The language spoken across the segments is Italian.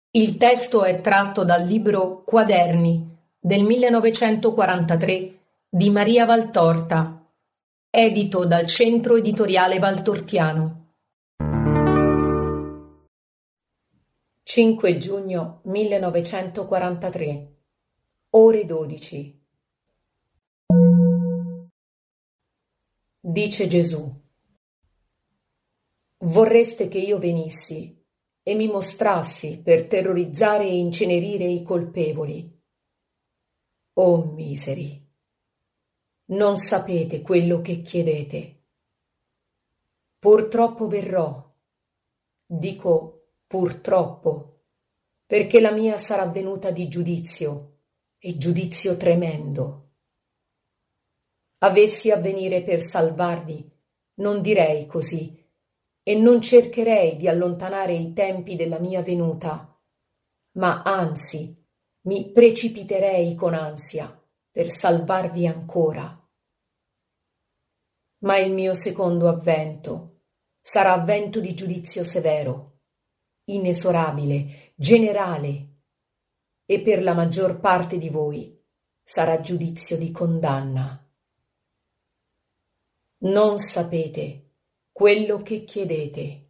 Il testo è tratto dal libro Quaderni del 1943 di Maria Valtorta, edito dal Centro Editoriale Valtortiano. 5 giugno 1943, ore 12. Dice Gesù: vorreste che io venissi e mi mostrassi per terrorizzare e incenerire i colpevoli. O miseri, non sapete quello che chiedete. Purtroppo verrò, dico purtroppo, perché la mia sarà venuta di giudizio, e giudizio tremendo. Avessi a venire per salvarvi, non direi così, e non cercherei di allontanare i tempi della mia venuta, ma anzi mi precipiterei con ansia per salvarvi ancora. Ma il mio secondo avvento sarà avvento di giudizio severo, inesorabile, generale, e per la maggior parte di voi sarà giudizio di condanna. Non sapete quello che chiedete.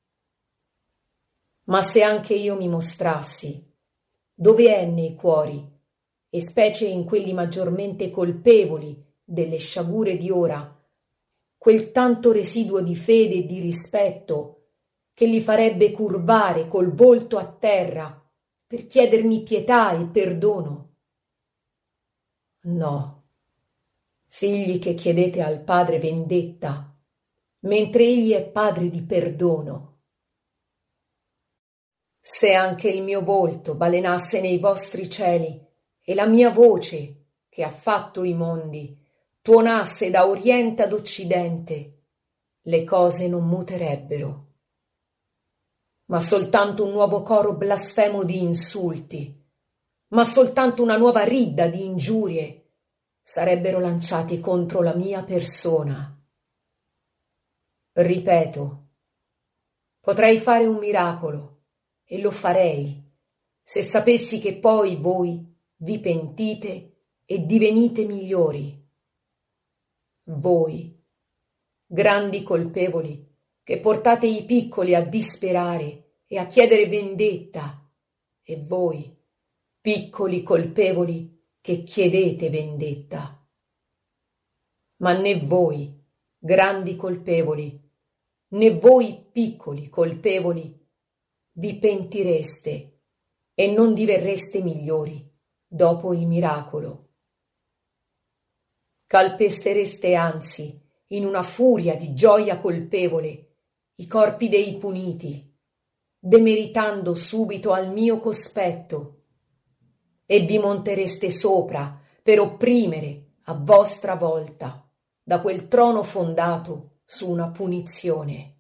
Ma se anche io mi mostrassi, dove è nei cuori, e specie in quelli maggiormente colpevoli delle sciagure di ora, quel tanto residuo di fede e di rispetto che li farebbe curvare col volto a terra per chiedermi pietà e perdono? No, figli che chiedete al Padre vendetta, mentre Egli è Padre di perdono. Se anche il mio volto balenasse nei vostri cieli e la mia voce, che ha fatto i mondi, tuonasse da oriente ad occidente, le cose non muterebbero. Ma soltanto un nuovo coro blasfemo di insulti, ma soltanto una nuova ridda di ingiurie sarebbero lanciati contro la mia persona. Ripeto, potrei fare un miracolo, e lo farei, se sapessi che poi voi vi pentite e divenite migliori. Voi, grandi colpevoli, che portate i piccoli a disperare e a chiedere vendetta, e voi, piccoli colpevoli, che chiedete vendetta. Ma né voi, grandi colpevoli, né voi, piccoli colpevoli, vi pentireste e non diverreste migliori dopo il miracolo. Calpestereste anzi, in una furia di gioia colpevole, i corpi dei puniti, demeritando subito al mio cospetto, e vi montereste sopra per opprimere a vostra volta da quel trono fondato su una punizione.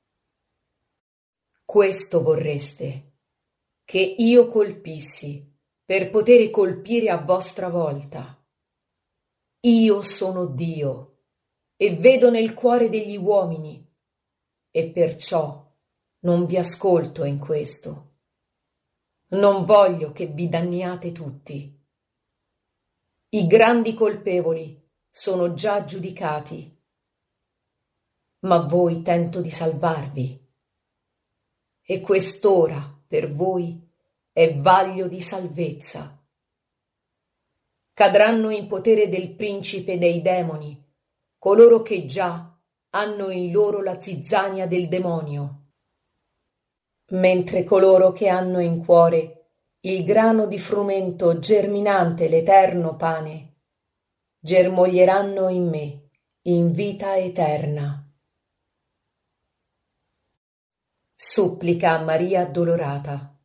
Questo vorreste, che io colpissi per poter colpire a vostra volta. Io sono Dio e vedo nel cuore degli uomini, e perciò non vi ascolto in questo. Non voglio che vi danniate tutti. I grandi colpevoli sono già giudicati, ma voi tento di salvarvi. E quest'ora per voi è vaglio di salvezza. Cadranno in potere del principe dei demoni coloro che già hanno in loro la zizzania del demonio, mentre coloro che hanno in cuore il grano di frumento germinante l'eterno pane germoglieranno in me in vita eterna. Supplica a Maria addolorata.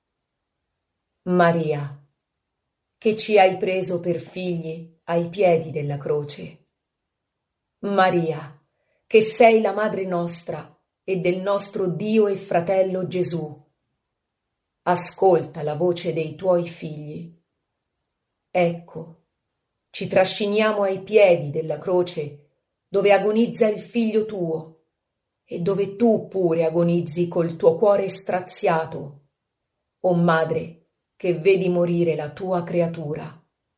Maria, che ci hai preso per figli ai piedi della croce. Maria, che sei la madre nostra e del nostro Dio e fratello Gesù. Ascolta la voce dei tuoi figli. Ecco, ci trasciniamo ai piedi della croce dove agonizza il figlio tuo, e dove tu pure agonizzi col tuo cuore straziato, o Madre, che vedi morire la tua creatura.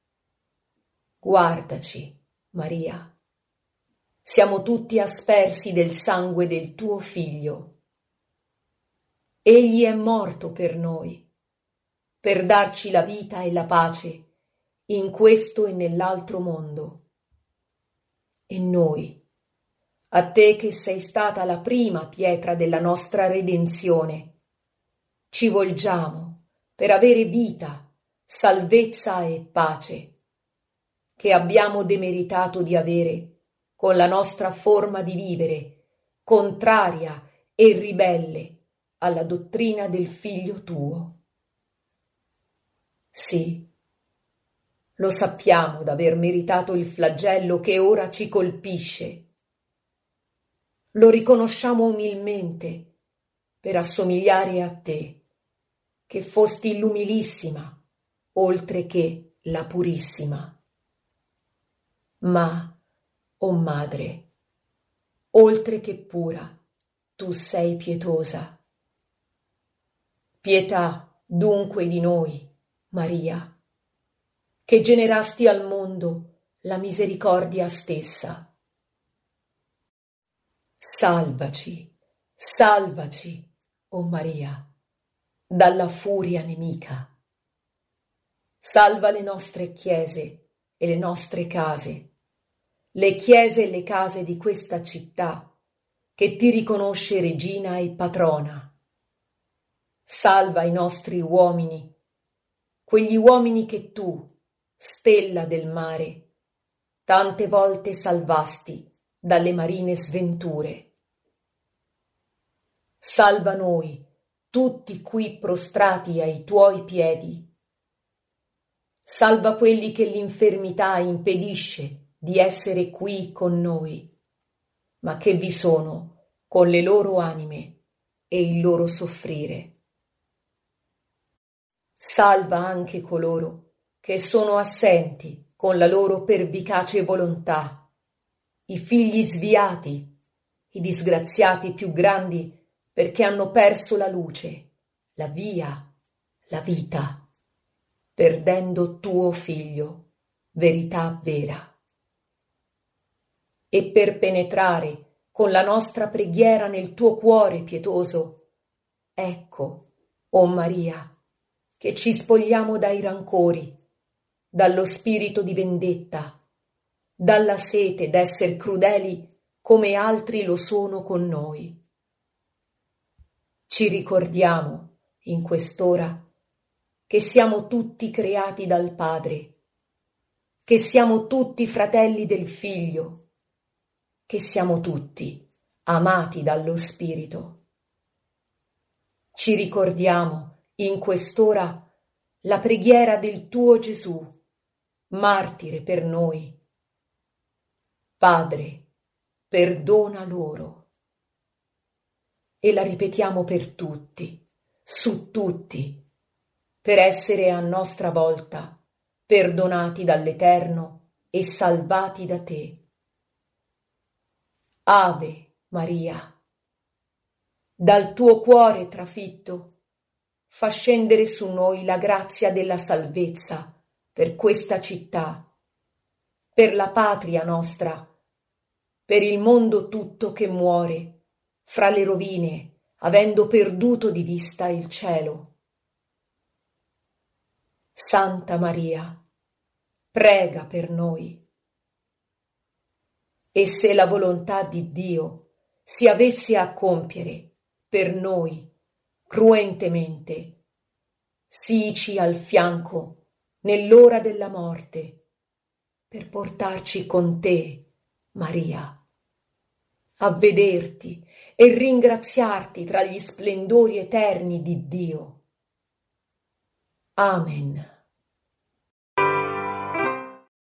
Guardaci, Maria. Siamo tutti aspersi del sangue del tuo Figlio. Egli è morto per noi, per darci la vita e la pace in questo e nell'altro mondo. E noi, a te che sei stata la prima pietra della nostra redenzione, ci volgiamo per avere vita, salvezza e pace, che abbiamo demeritato di avere con la nostra forma di vivere, contraria e ribelle alla dottrina del Figlio tuo. Sì, lo sappiamo d'aver meritato il flagello che ora ci colpisce. Lo riconosciamo umilmente per assomigliare a te, che fosti l'umilissima, oltre che la purissima. Ma, o Madre, oltre che pura, tu sei pietosa. Pietà dunque di noi, Maria, che generasti al mondo la misericordia stessa. Salvaci, salvaci, o Maria, dalla furia nemica. Salva le nostre chiese e le nostre case, le chiese e le case di questa città che ti riconosce regina e patrona. Salva i nostri uomini, quegli uomini che tu, stella del mare, tante volte salvasti dalle marine sventure. Salva noi, tutti qui prostrati ai tuoi piedi. Salva quelli che l'infermità impedisce di essere qui con noi, ma che vi sono con le loro anime e il loro soffrire. Salva anche coloro che sono assenti con la loro pervicace volontà, i figli sviati, i disgraziati più grandi perché hanno perso la luce, la via, la vita, perdendo tuo Figlio, verità vera. E per penetrare con la nostra preghiera nel tuo cuore pietoso, ecco, o Maria, che ci spogliamo dai rancori, dallo spirito di vendetta, dalla sete d'esser crudeli come altri lo sono con noi. Ci ricordiamo, in quest'ora, che siamo tutti creati dal Padre, che siamo tutti fratelli del Figlio, che siamo tutti amati dallo Spirito. Ci ricordiamo, in quest'ora, la preghiera del tuo Gesù, martire per noi. Padre, perdona loro. E la ripetiamo per tutti, su tutti, per essere a nostra volta perdonati dall'Eterno e salvati da te. Ave Maria, dal tuo cuore trafitto, fa scendere su noi la grazia della salvezza per questa città, per la patria nostra, per il mondo tutto che muore fra le rovine, avendo perduto di vista il cielo. Santa Maria, prega per noi. E se la volontà di Dio si avesse a compiere per noi cruentemente, siici al fianco nell'ora della morte, per portarci con te, Maria, a vederti e ringraziarti tra gli splendori eterni di Dio. Amen.